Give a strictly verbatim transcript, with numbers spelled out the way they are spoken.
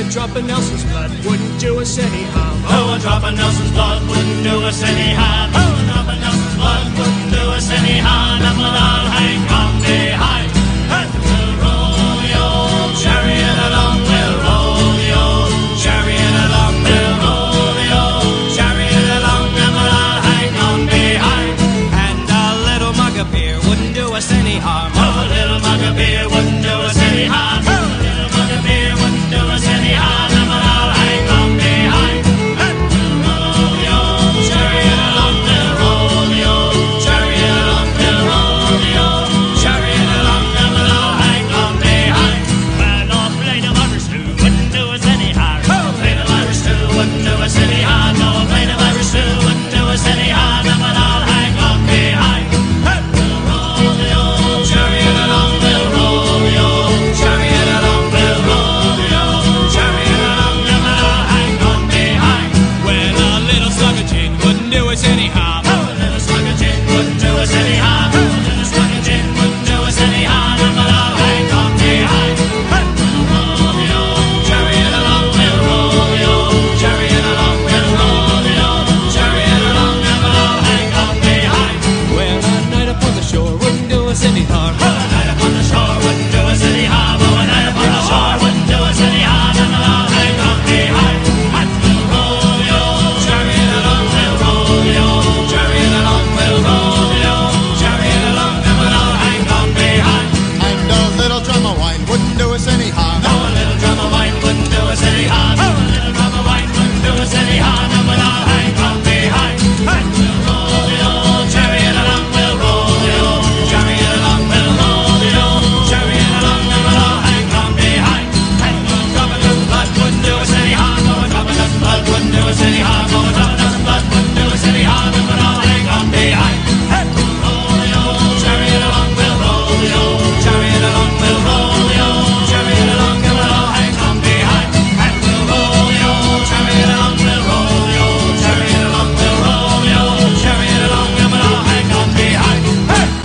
a drop of Nelson's blood wouldn't do us any harm. Oh, a drop of Nelson's blood wouldn't do us any harm. Oh, a drop of Nelson's blood wouldn't do us any harm. And we'll all hang on behind. And we'll roll the old chariot along. We'll roll the old chariot along. We'll roll the old chariot along. And we'll all hang on behind. And a little mug of beer wouldn't do us any harm. Oh, a little mug of beer wouldn't do us any harm. Oh, a little mug of beer wouldn't do us any harm. And we'll all hang on behind. And we'll roll the old chariot along. We'll roll the old chariot along. We'll roll the old chariot along. And we'll all hang on behind. Well, no plate of Irish stew wouldn't do us any harm. Oh, a plate of Irish stew wouldn't do us any harm. No, a plate of Irish stew wouldn't do us any harm. And we'll all hang on behind. And we'll roll the old chariot along. We'll roll the old chariot along. We'll roll the old chariot along. And we'll all hang on behind. Well, a little slug of gin wouldn't do us any harm. Oh, a little slug of gin wouldn't do us any harm. Oh, a little slug of gin wouldn't do us any harm. And we'll all hang on behind. And we'll roll the old chariot along. We'll roll the old chariot along. We'll roll the old chariot along. And we'll all hang on behind. Well, a night upon the shore wouldn't do us any harm.